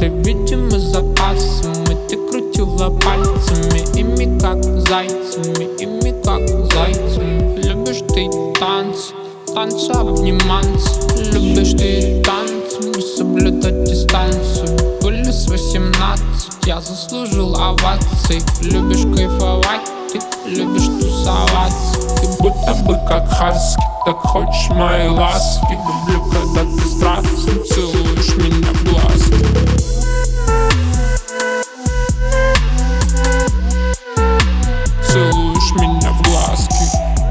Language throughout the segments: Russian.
ты, видимо, запасами. Ты крутила пальцами, ими как зайцами, ими как зайцами. Любишь ты танцы, танцы обниматься. Любишь ты танцы, не соблюдать дистанцию. Были с 18, я заслужил овации. Любишь кайфовать, ты любишь тусоваться. Ты будто бы как хаски, так хочешь мои ласки. Люблю, когда ты страстно целуешь меня в глазки. Целуешь меня в глазки.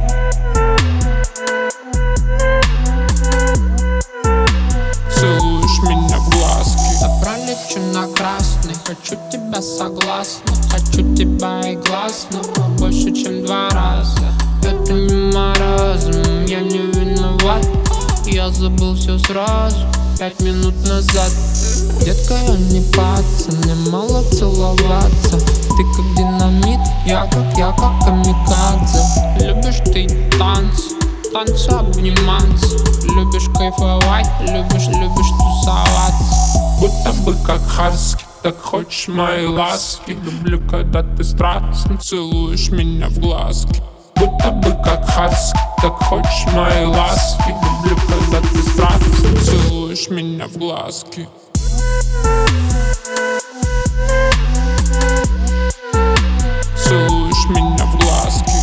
Целуешь меня в глазки. Я пролечу на красный, хочу тебя согласно. Хочу тебя и гласно, больше чем 2 раза. Это не маразм, я не виноват. Я забыл все сразу, 5 минут назад. Детка, я не пацан, мне мало целоваться. Ты как динамит, я как камикадзе. Любишь ты танцы, танцы обниматься. Любишь кайфовать, любишь тусоваться. Будто бы как хаски, так хочешь мои ласки. Люблю, когда ты страстно целуешь меня в глазки. Будто бы как хаски, так хочешь мои ласки. Люблю, когда ты страстно целуешь меня в глазки. Целуешь меня в глазки.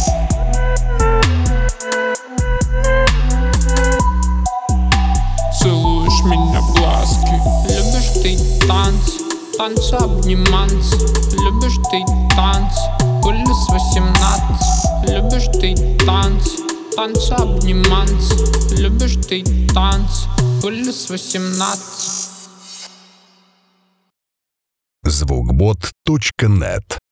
Целуешь меня в глазки. Любишь ты танцы, танцы обниматься. Любишь ты танцы, были с 18. Любишь ты танцы, танцы обниматься. Любишь ты танцы, были с 18. Звукбот.нет